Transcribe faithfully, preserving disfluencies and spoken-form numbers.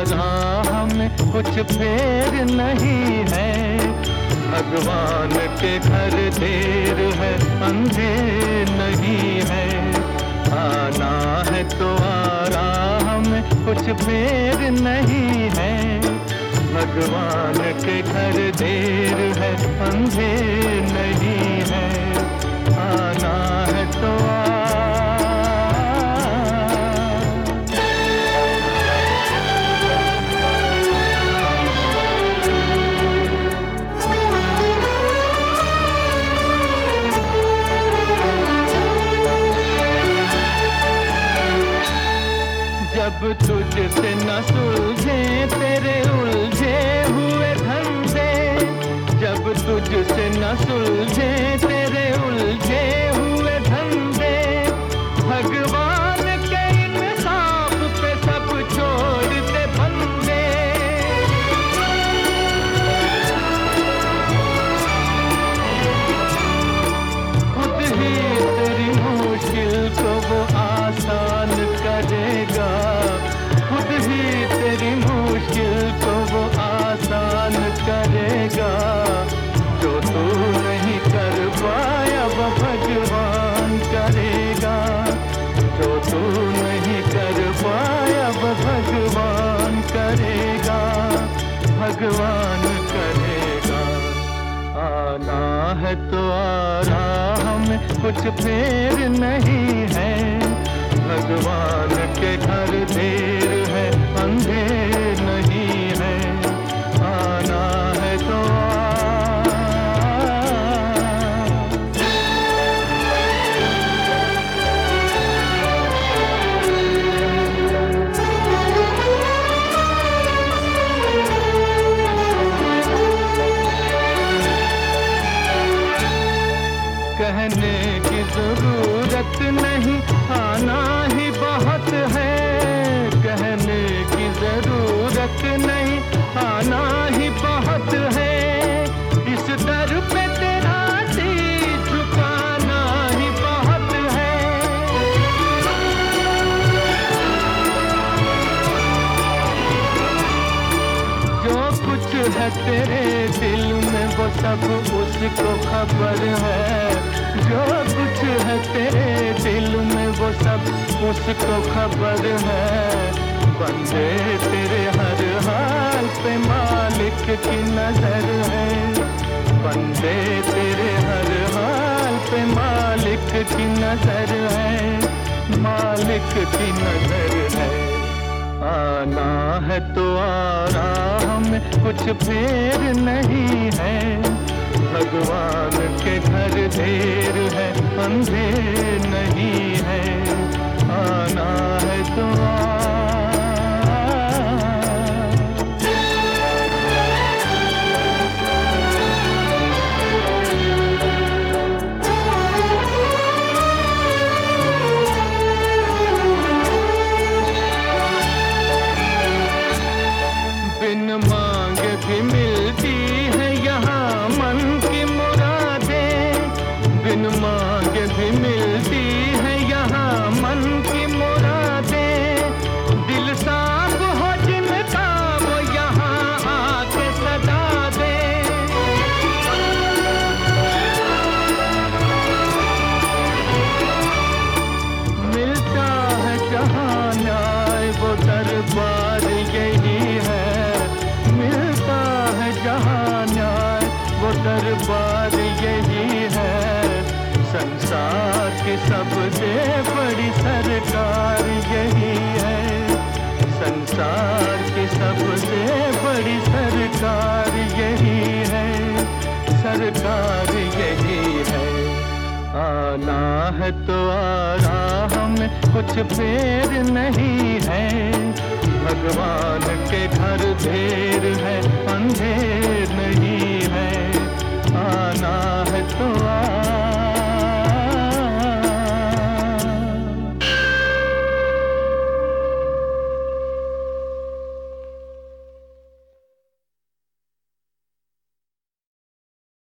राह में कुछ फेर नहीं है। भगवान के घर देर है, अंधेर नहीं है। आना है तो आ राह में कुछ फेर नहीं है। भगवान के घर देर है, अंधेर नहीं है। आना है तो आ। जब तुझसे न सुलझे तेरे उलझे हुए धंधे, जब तुझसे न सुलझे तेरे उलझे हुए धंधे, भगवान के इंसाफ पे सब छोड़ दे बंदे। खुद ही तेरी मुश्किल को वो आसान करेगा, खुद ही तेरी मुश्किल को वो आसान करेगा। जो तू नहीं कर पाया वो भगवान करेगा, जो तू नहीं कर पाया वो भगवान करेगा, भगवान करेगा। आना है तो आ राह में कुछ फेर नहीं है। भगवान के घर देर है, अंधेर नहीं है। आना है तो कहने की जरूरत नहीं, आना ही बहुत है। कहने की जरूरत नहीं, आना ही बहुत है। इस दर पे तेरा शीश झुकाना ही बहुत है। जो कुछ है तेरे दिल में वो सब उसको खबर है। जो कुछ है तेरे दिल में वो सब उसको खबर है। बंदे तेरे हर हाल पे मालिक की नजर है। बंदे तेरे हर हाल पे मालिक की नजर है, मालिक की नजर है। आना है तो आ राह में कुछ फेर नहीं है। भगवान के घर देर है, अंधेर नहीं है। आना है तो आ। बिन मांगे भी मिलती है यहाँ मन की मुरादें। बिन मांगे भी मिलती है यहाँ मन की मुरादें। दिल साफ हो जिनका वो यहाँ आके सदा दे। मिलता है जहाँ न्याय वो दरबार यही है। मिलता है जहाँ न्याय वो दरबार यही है। संसार की सबसे बड़ी सरकार यही है। संसार की सबसे बड़ी सरकार यही है। सरकार यही है। आना है तो आ राह में कुछ फेर नहीं है। भगवान के घर देर है, अंधेर नहीं है। आना है तो आ।